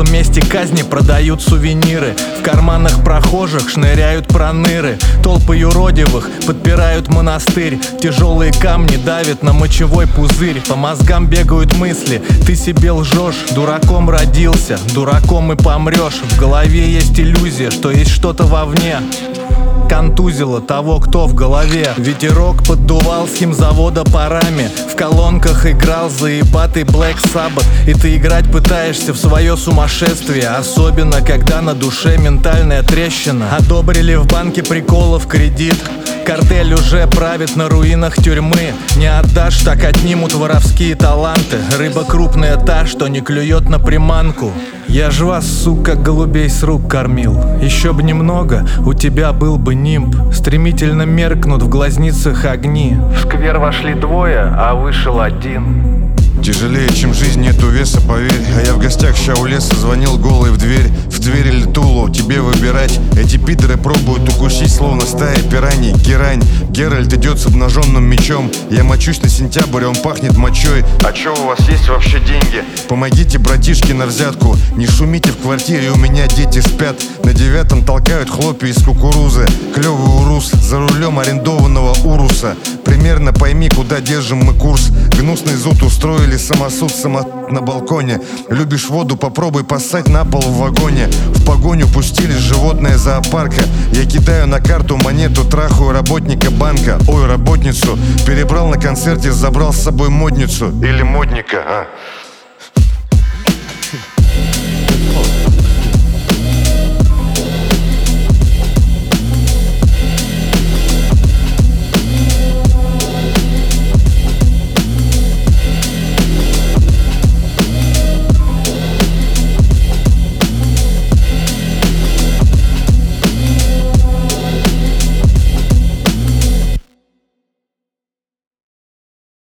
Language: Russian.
теплом месте казни продают сувениры. В карманах прохожих шныряют проныры. Толпы юродивых подпирают монастырь. Тяжелые камни давят на мочевой пузырь. По мозгам бегают мысли, ты себе лжешь. Дураком родился, дураком и помрешь. В голове есть иллюзия, что есть что-то вовне. Контузило того, кто в голове. Ветерок поддувал с химзавода парами. В колонках играл заебатый Black Sabbath. И ты играть пытаешься в свое сумасшествие. Особенно, когда на душе ментальная трещина. Одобрили в банке приколов кредит. Картель уже правит на руинах тюрьмы. Не отдашь, так отнимут воровские таланты. Рыба крупная та, что не клюет на приманку. Я ж вас, сука, голубей с рук кормил. Еще б немного, у тебя был бы нимб. Стремительно меркнут в глазницах огни. В сквер вошли двое, а вышел один. Тяжелее, чем жизнь, нету веса, поверь. А я в гостях ща у леса, звонил голый в дверь. В дверь или Тулу, тебе выбирать. Эти пидоры пробуют укусить, словно стая пираний. Герань, Геральт идет с обнаженным мечом. Я мочусь на сентябрь, он пахнет мочой. А чё, у вас есть вообще деньги? Помогите, братишки, на взятку. Не шумите в квартире, у меня дети спят. На 9-м толкают хлопья из кукурузы. Клёвый урус, за рулем арендованного уруса. Примерно пойми, куда держим мы курс. Гнусный зуд устроили, самосуд на балконе. Любишь воду, попробуй поссать на пол в вагоне. В погоню пустили животное зоопарка. Я кидаю на карту монету, трахаю работника банка. Ой, работницу. Перебрал на концерте, забрал с собой модницу. Или модника,